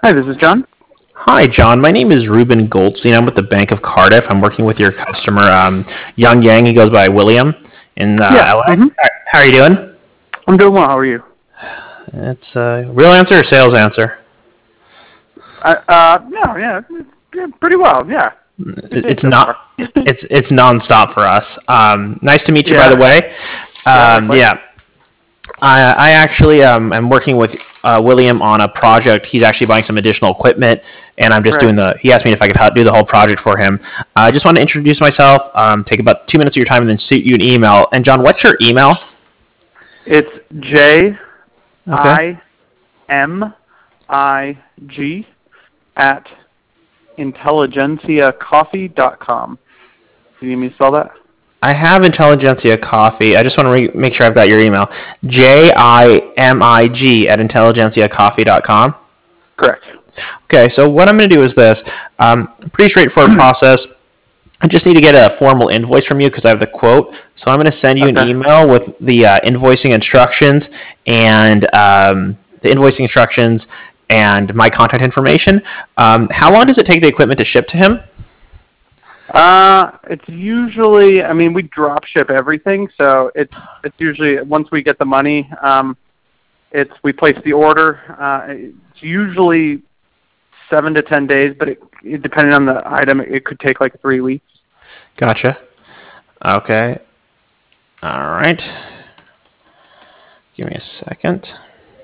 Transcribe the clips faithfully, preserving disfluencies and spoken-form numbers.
Hi, this is John. Hi, John. My name is Ruben Goldstein. I'm with the Bank of Cardiff. I'm working with your customer, um, Young Yang. He goes by William in uh, Yeah. L A. hmm How are you doing? I'm doing well. How are you? It's a real answer or sales answer? Uh, uh no, yeah, yeah, pretty well. Yeah, good day It's so not. far. It's it's nonstop for us. Um, nice to meet you, by the Yeah, way. yeah, Um, likewise. yeah, I, I actually um, am working with uh, William on a project. He's actually buying some additional equipment, and I'm just Right. doing the. He asked me if I could h- do the whole project for him. Uh, I just want to introduce myself, um, take about two minutes of your time, and then shoot you an email. And John, what's your email? It's J Okay. I M I G at intelligentsia coffee dot com. Do you need me to spell that? I have Intelligentsia Coffee. I just want to re- make sure I've got your email. J I M I G at intelligentsia coffee dot com. Correct. Okay, so what I'm going to do is this. Um, pretty straightforward process. I just need to get a formal invoice from you because I have the quote. So I'm going to send you an Okay. email with the uh, invoicing instructions and um, the invoicing instructions and my contact information. Um, how long Okay. does it take the equipment to ship to him? Uh, it's usually, I mean, we drop ship everything, so it's it's usually once we get the money, um, it's we place the order. Uh, it's usually seven to ten days, but it, it, depending on the item, it could take like three weeks. Gotcha. Okay. All right. Give me a second.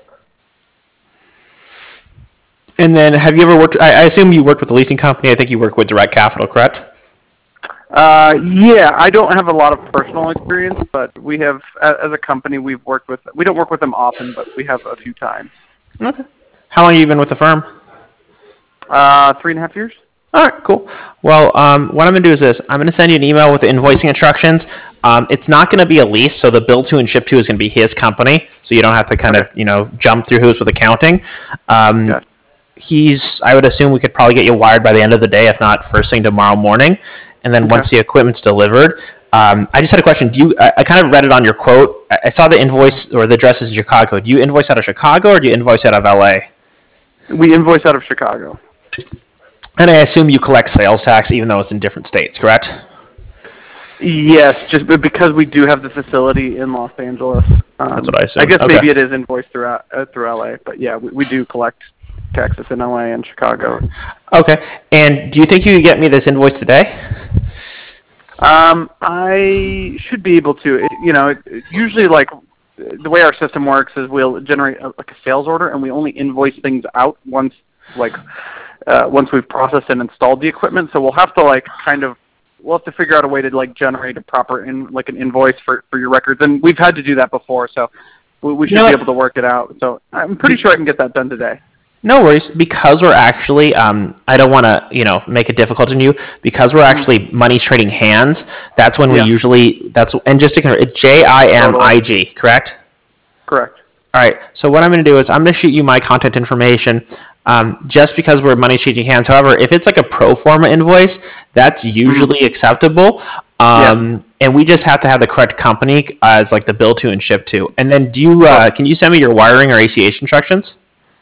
And then, have you ever worked? I, I assume you worked with a leasing company. I think you work with Direct Capital, correct? Uh, yeah, I don't have a lot of personal experience, but we have, as a company, we've worked with. We don't work with them often, but we have a few times. Okay. How long have you been with the firm? Uh, three and a half years. All right, cool. Well, um, what I'm going to do is this. I'm going to send you an email with the invoicing instructions. Um, it's not going to be a lease, so the bill to and ship to is going to be his company, so you don't have to kind Okay, of, you know, jump through hoops with accounting. Um, gotcha. he's, I would assume we could probably get you wired by the end of the day, if not first thing tomorrow morning. And then Okay. once the equipment's delivered, um, I just had a question. Do you? I, I kind of read it on your quote. I, I saw the invoice or the address is in Chicago. Do you invoice out of Chicago or do you invoice out of L A? We invoice out of Chicago. And I assume you collect sales tax even though it's in different states, correct? Yes, just because we do have the facility in Los Angeles. That's Um, what I I assumed. guess Okay. maybe it is invoiced through uh, through L A, but yeah, we, we do collect taxes in L A and Chicago. Okay. And do you think you could get me this invoice today? Um, I should be able to. It, you know, it, it usually like the way our system works is we'll generate a, like a sales order, and we only invoice things out once like uh, once we've processed and installed the equipment. So we'll have to like kind of we'll have to figure out a way to like generate a proper in like an invoice for for your records, and we've had to do that before, so we, we You should know be what? able to work it out. So I'm pretty sure I can get that done today. No worries, because we're actually, um, I don't want to, you know, make it difficult on you. Because we're Mhm. actually money trading hands. That's when we Yeah, usually. That's and just to confirm, it's J I M totally I G, correct? correct. All right. So what I'm going to do is I'm going to shoot you my contact information. Um, just because we're money changing hands. However, if it's like a pro forma invoice, that's hmm usually acceptable. Yeah, Um, and we just have to have the correct company as like the bill to and ship to. And then do you uh, totally. can you send me your wiring or A C H instructions?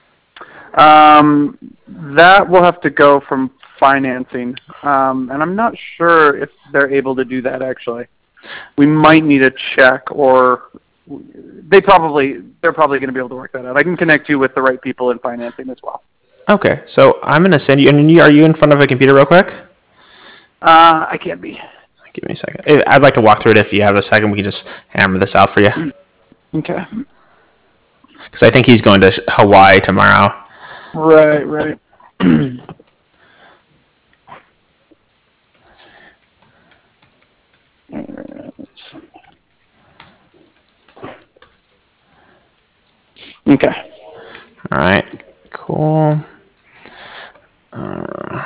Um, that will have to go from financing, um, and I'm not sure if they're able to do that. Actually, we might need a check, or they probably they're probably going to be able to work that out. I can connect you with the right people in financing as well. Okay. So I'm going to send you. And you, are you in front of a computer real quick? Uh, I can't be. Give me a second. Eh, I'd like to walk through it if you have a second. We can just hammer this out for you. Okay. Because I think he's going to Hawaii tomorrow. Right. Right. Okay. All right. Cool. Uh,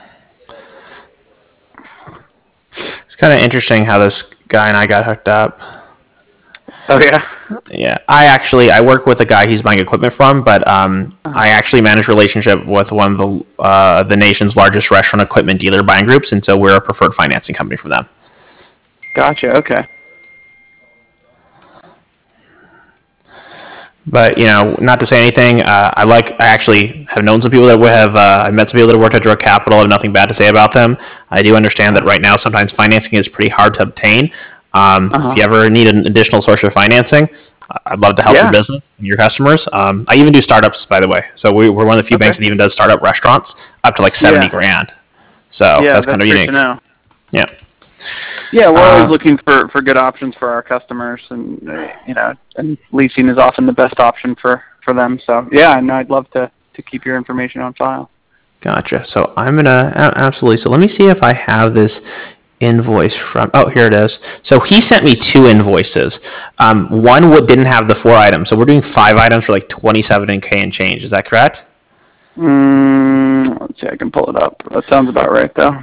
it's kind of interesting how this guy and I got hooked up. Oh yeah. Yeah, I actually I work with a guy he's buying equipment from, but um, Uh-huh. I actually manage relationship with one of the uh, the nation's largest restaurant equipment dealer buying groups, and so we're a preferred financing company for them. Gotcha. Okay. But you know, not to say anything, uh, I like. I actually have known some people that would have. Uh, I've met some people that have worked at Direct Capital. I have nothing bad to say about them. I do understand that right now sometimes financing is pretty hard to obtain. Um, Uh-huh. If you ever need an additional source of financing, I'd love to help Yeah. your business, and your customers. Um, I even do startups, by the way. So we, we're one of the few Okay. banks that even does startup restaurants up to like seventy Yeah. grand. So Yeah, that's, that's kind of great unique. to know. Yeah. Yeah, we're Uh, always looking for, for good options for our customers, and uh, you know, and leasing is often the best option for, for them. So yeah, and I'd love to, to keep your information on file. Gotcha. So I'm gonna a- absolutely. So let me see if I have this invoice from. Oh, here it is. So he sent me two invoices. Um, one would didn't have the four items. So we're doing five items for like twenty-seven k and change. Is that correct? Mm, let's see, I can pull it up. That sounds about right, though.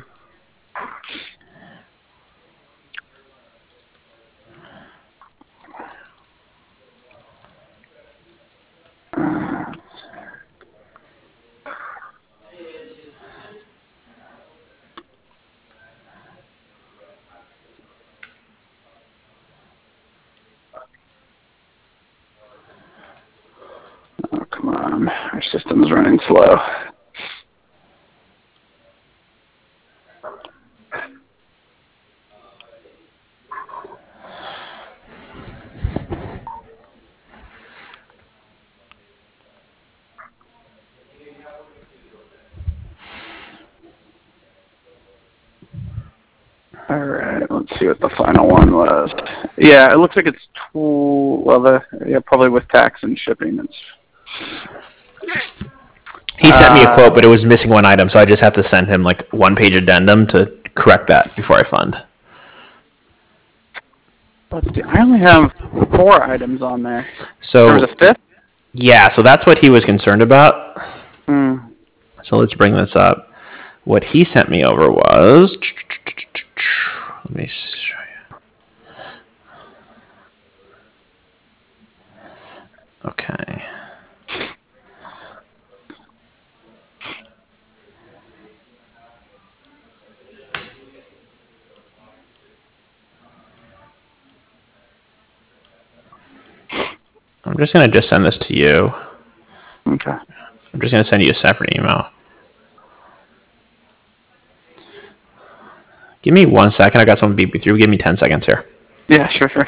Oh, come on. Our system's running slow. All right, let's see what the final one was. Yeah, it looks like it's tw- well, the yeah, probably with tax and shipping. It's He sent me a Uh, quote, but it was missing one item, so I just have to send him like one page addendum to correct that before I fund. let's see. I only have four items on there. So There was a fifth. yeah, so that's what he was concerned about. Hmm. So let's bring this up. What he sent me over was. Let me show you. Okay. I'm just gonna just send this to you. Okay. I'm just gonna send you a separate email. Give me one second. I got someone beep me through. Give me ten seconds here. Yeah, sure, sure.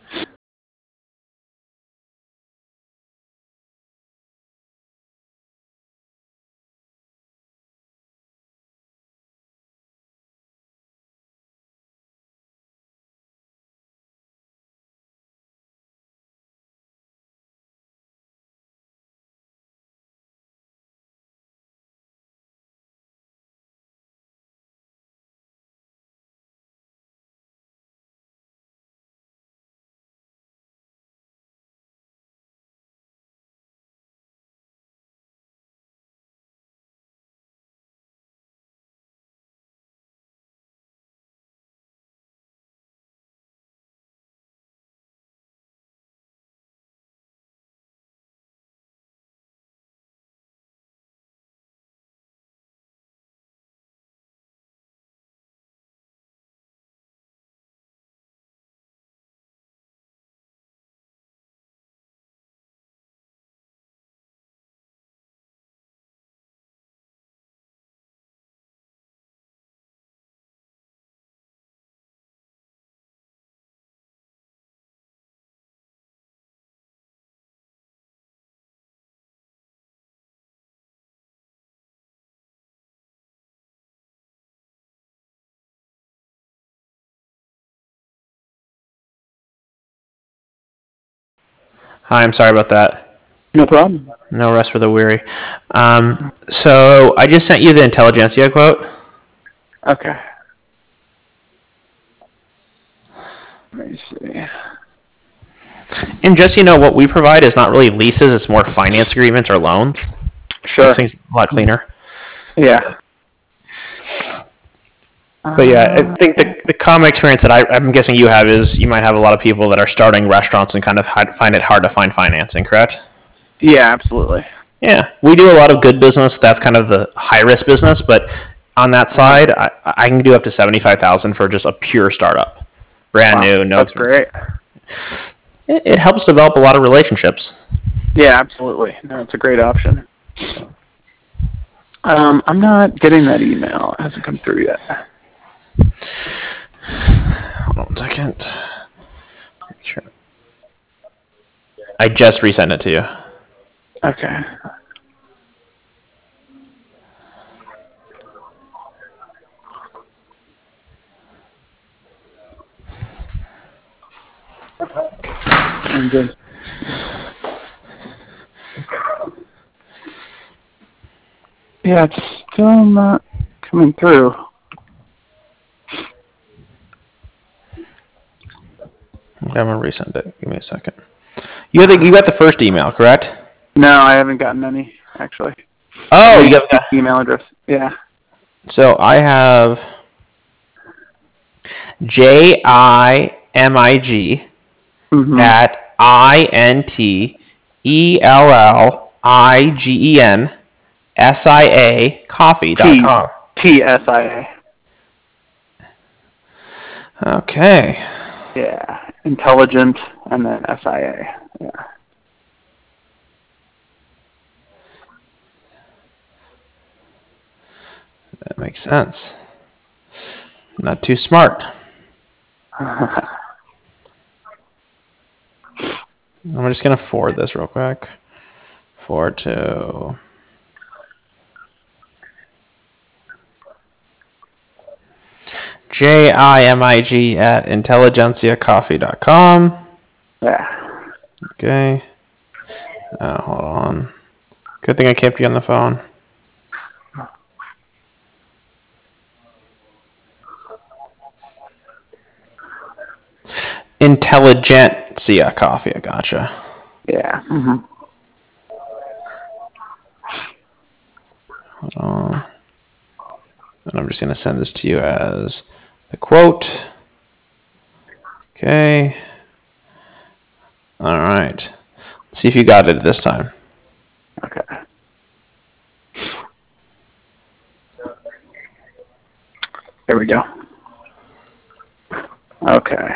Hi, I'm sorry about that. No problem. No rest for the weary. Um, so I just sent you the Intelligentsia quote. Okay. Let me see. And just so you know, what we provide is not really leases; it's more finance agreements or loans. Sure. Makes things a lot cleaner. Yeah. But yeah, I think the, the common experience that I, I'm guessing you have is you might have a lot of people that are starting restaurants and kind of hi- find it hard to find financing, correct? Yeah, absolutely. Yeah, we do a lot of good business. That's kind of the high risk business, but on that side, I, I can do up to seventy-five thousand for just a pure startup, brand Wow, new. No, that's great. It, it helps develop a lot of relationships. Yeah, absolutely. No, it's a great option. Um, I'm not getting that email. It hasn't come through yet. Hold on one second. Sure. I just resent it to you. Okay. I'm good. Yeah, it's still not coming through. Okay, I'm gonna resend it. Give me a second. You got the, you got the first email, correct? No, I haven't gotten any, actually. Oh, you got the email address. Yeah. So I have J I M I G Mm-hmm. at I N T E L L I G E N S I A coffee dot com. T S I A. Okay. Yeah. Intelligent and then S I A. Yeah. That makes sense. Not too smart. I'm just going to forward this real quick. Forward to... J I M I G at intelligentsia coffee dot com. Yeah. Okay. Uh, hold on. Good thing I kept you on the phone. Intelligentsia coffee. I gotcha. Yeah. Mm-hmm. Hold on. And I'm just going to send this to you as the quote. Okay. All right. Let's see if you got it this time. Okay. There we go. Okay.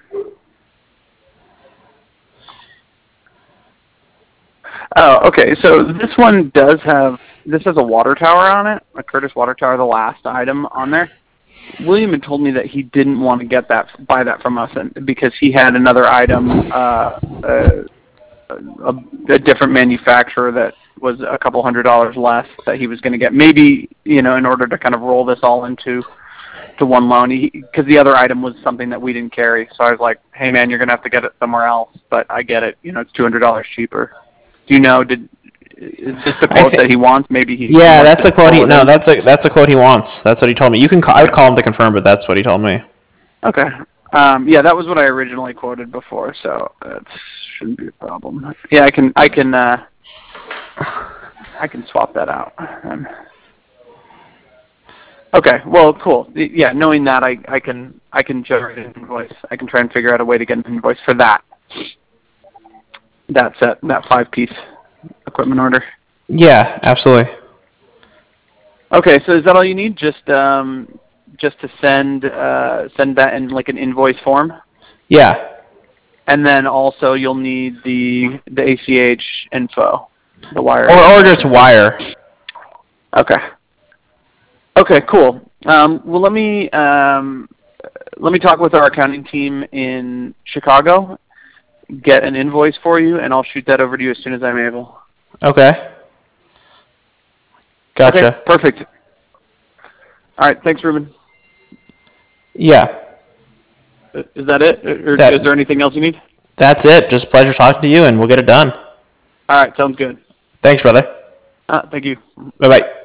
Oh, okay. So this one does have, this has a water tower on it, a Curtis water tower, the last item on there. William had told me that he didn't want to get that, buy that from us, and, because he had another item, uh, uh, a, a different manufacturer that was a couple hundred dollars less that he was going to get. Maybe, you know, in order to kind of roll this all into to one loan, because the other item was something that we didn't carry. So I was like, hey, man, you're going to have to get it somewhere else. But I get it. You know, it's two hundred dollars cheaper. Do you know, did is this the quote think, that he wants? Maybe he Yeah, he that's the quote he, no, in. that's a, that's the quote he wants. That's what he told me. You can call, I would call him to confirm, but that's what he told me. Okay. Um, yeah, that was what I originally quoted before, so that shouldn't be a problem. Yeah, I can, I can, uh, I can swap that out. Um, okay, well, cool. Yeah, knowing that, I, I can, I can generate an invoice. I can try and figure out a way to get an invoice for that. That set, that five-piece equipment order. Yeah, absolutely. Okay, so is that all you need? Just, um, just to send, uh, send that in like an invoice form? Yeah. And then also you'll need the the A C H info, the wire. Or, or just wire. Okay. Okay, cool. Um, well, let me um, let me talk with our accounting team in Chicago, get an invoice for you, and I'll shoot that over to you as soon as I'm able. Okay. Gotcha. Okay, perfect. All right, thanks, Ruben. Yeah. Is that it? Or that, is there anything else you need? That's it. Just a pleasure talking to you, and we'll get it done. All right, sounds good. Thanks, brother. Uh, thank you. Bye-bye.